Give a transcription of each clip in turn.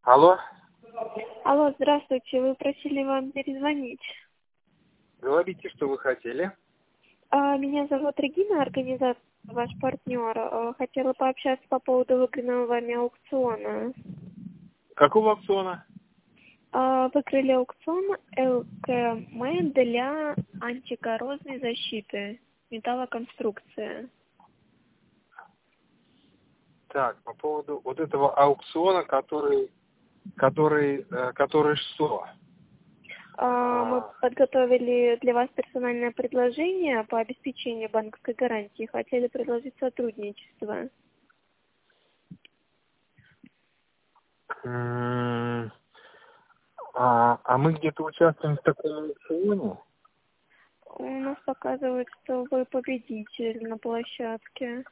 Алло, Алло, здравствуйте, вы просили вам перезвонить. говорите, что вы хотели. Меня зовут Регина, организатор, ваш партнер. Хотела пообщаться по поводу выигранного вами аукциона. Какого аукциона? Выиграли аукцион ЛКМ для антикоррозной защиты, металлоконструкция. Так, по поводу вот этого аукциона, который что? Мы подготовили для вас персональное предложение по обеспечению банковской гарантии. Хотели предложить сотрудничество. А мы где-то участвуем в таком аукционе? У нас показывают, что вы победитель на площадке.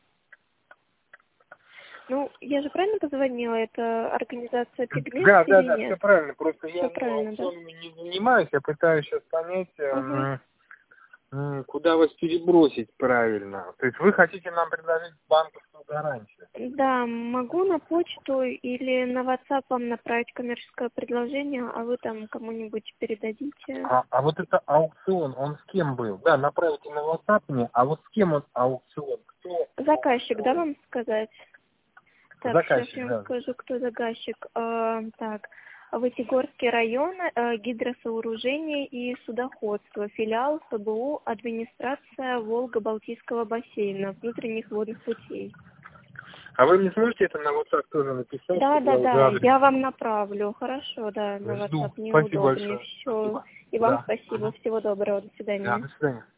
Ну, я же правильно позвонила? Это организация Пигмент Да, или все нет? правильно. Просто Все я правильно, да? аукционами не занимаюсь, я пытаюсь сейчас понять, Ага. куда вас перебросить правильно. То есть вы хотите нам предложить банковскую гарантию? Да, могу на почту или на WhatsApp вам направить коммерческое предложение, а вы там кому-нибудь передадите. А вот это аукцион, он с кем был? Да, направите на WhatsApp мне, а вот с кем он аукцион? Кто Заказчик, да, устроил? вам сказать? Так, сейчас Заказчик, я вам да. скажу, кто заказчик. Так, Вытегорский район, гидросооружение и судоходство, филиал ФБУ, администрация Волго-Балтийского бассейна, внутренних водных путей. А вы мне сможете это на WhatsApp тоже написать, Да, чтобы я да, уже да, адрес я вам направлю. Хорошо, да, на жду. WhatsApp мне Спасибо удобнее. большое. Все. Спасибо. И вам Да. спасибо. Всего доброго. До Да, свидания. до свидания.